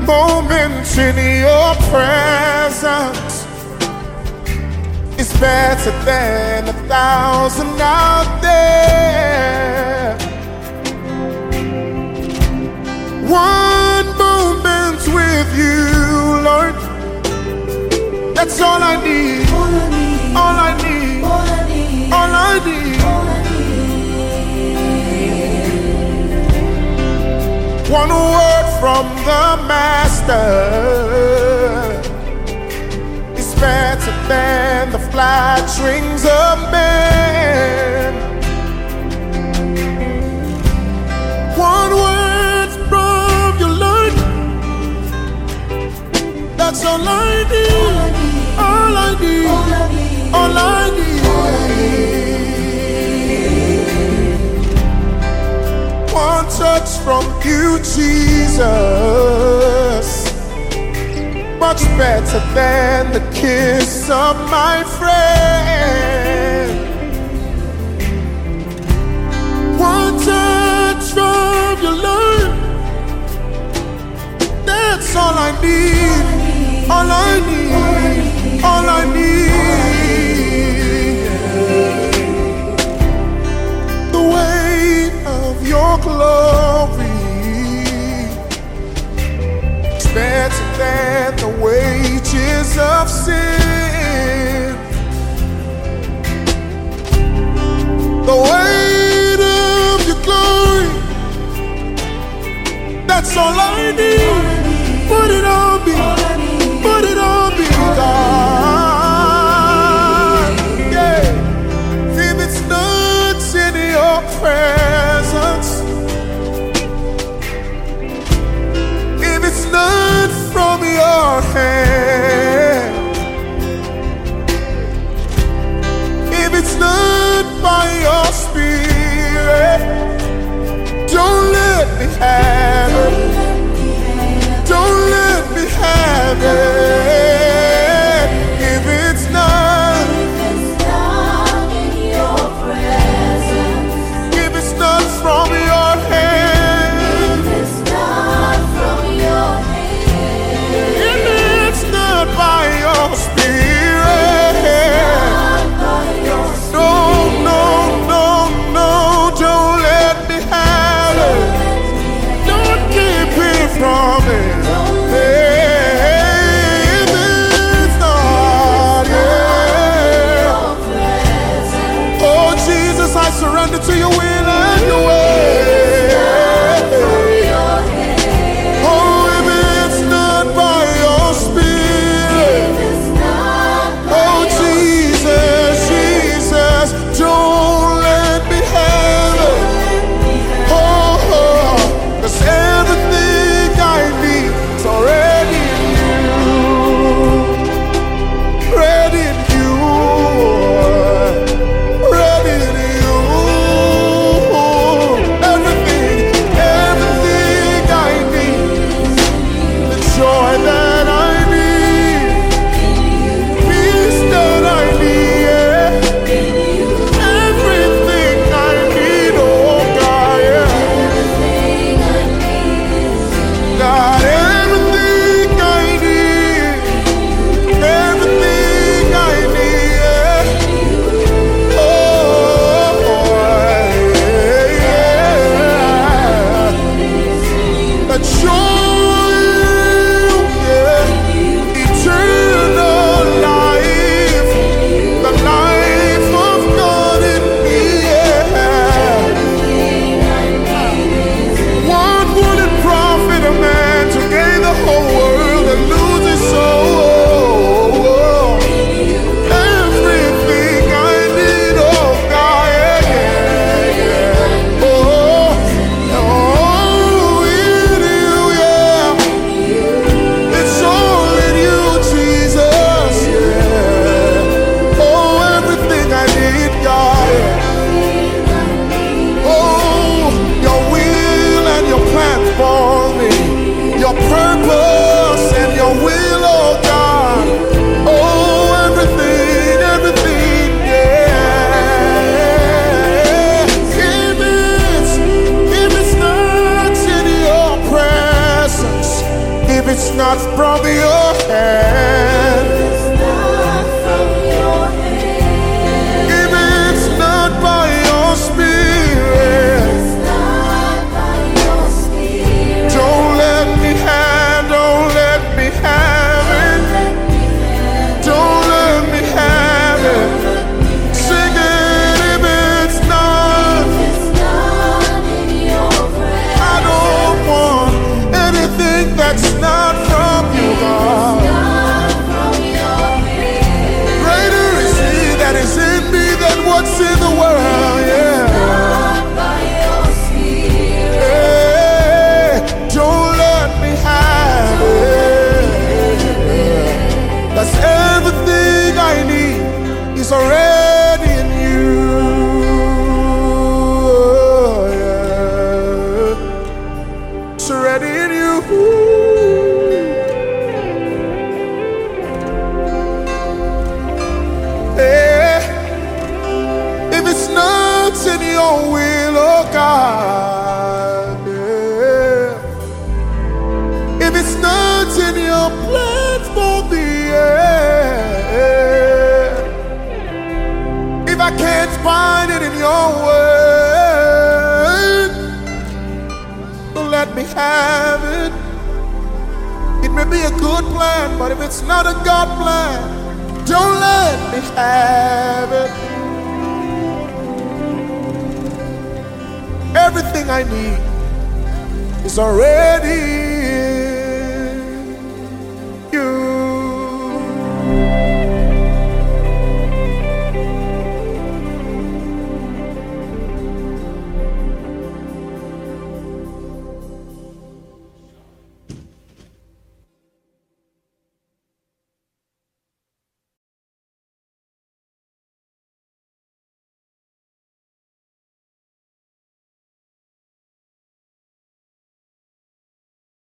moment in your presence is better than 1,000 out there. One moment with you, Lord, that's all I need. All I need. All I need. One word from the Master is better than the flatterings of men. One word from your Lord, that's all I need. All I need. All I need. One touch from you, Jesus, much better than the kiss of my friend. One touch from your Lord, that's all I need. All I need. All I need. The weight of your glory is better than the wages of sin. The weight of your glory, that's all I need. Put it on me. Put it on me, God. Yeah. If it's not in your presence, if it's not from your hand, if it's not by your spirit, don't let me have it. Don't let me have it. If it's not in your presence, if it's not from your hand, if it's not from your hand, if it's not by your spirit, no, no, no, no, don't let me have it. Don't keep it from me. Surrender to your will and your way. Oh, if it's not by your spirit, oh Jesus, Jesus, don't let me have it. Oh, 'cause everything I need is already in you. Ready in you. Ready in you. your will, oh God. Yeah. If it's not in your plans for me, yeah. If I can't find it in your word, don't let me have it. It may be a good plan, but if it's not a God plan, don't let me have it. Everything I need is already